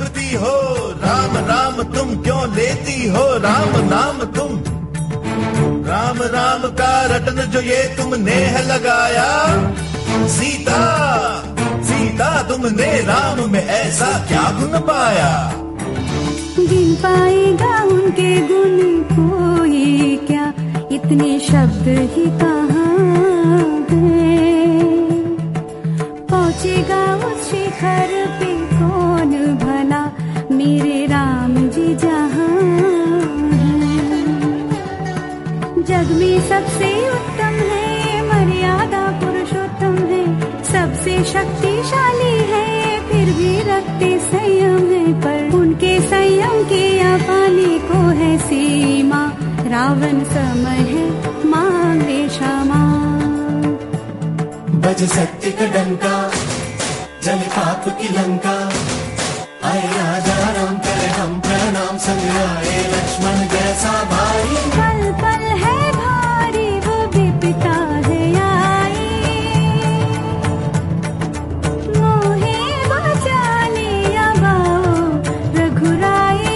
भूलती हो, राम राम तुम क्यों लेती हो, राम नाम तुम। राम राम का रटन जो ये तुमने है लगाया, सीता सीता तुमने राम में ऐसा क्या गुण पाया। गिन पाएगा उनके गुण कोई क्या, इतने शब्द ही कहाँ है। पहुँचेगा उस शिखर पे कौन भला, मेरे राम जी जहाँ है। जग में सबसे उत्तम है, मर्यादा पुरुषोत्तम है, सबसे शक्तिशाली है, फिर भी रखते संयम है। पर उनके संयम के पाने को है सीमा, रावण समय है मांगे क्षमा। बज सत्य का डंका, जल पाप की लंका, आए राजा राम करे हम प्रणाम, संग आए लक्ष्मण जैसा भाई। पल पल है भारी वो विपदा है आई, मोहे बचा लिया बाओ रघुराई।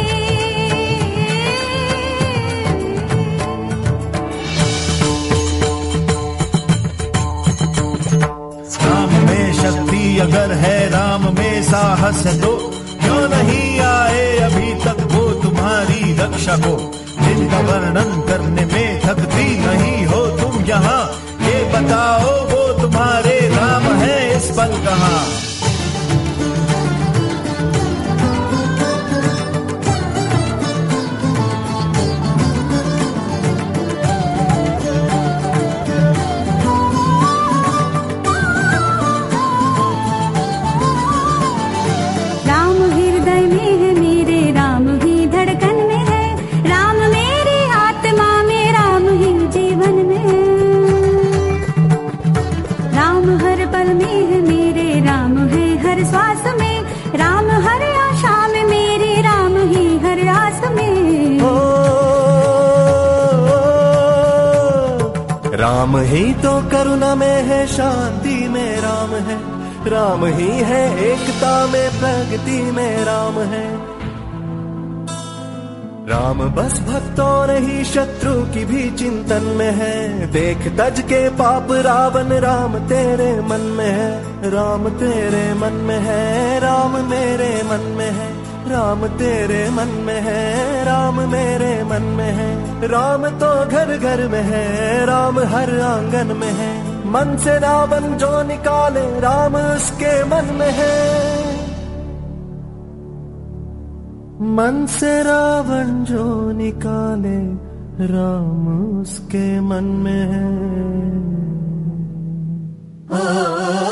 राम में शक्ति अगर है, राम में साहस है, तो क्यों नहीं आए अभी तक वो तुम्हारी रक्षा को। जिनका वर्णन करने में थकती नहीं हो तुम यहाँ, ये बताओ वो तुम्हारे राम है इस पल कहाँ। राम ही तो करुणा में है, शांति में राम है, राम ही है एकता में, प्रगति में राम है। राम बस भक्तों नहीं शत्रु की भी चिंतन में है, देख तज के पाप रावण राम तेरे मन में है। राम तेरे मन में है, राम मेरे मन में है, राम तेरे मन में है, राम मेरे मन में है। राम तो घर घर में है, राम हर आंगन में है, मन से रावण जो निकाले राम उसके मन में है। मन से रावण जो निकाले राम उसके मन में है।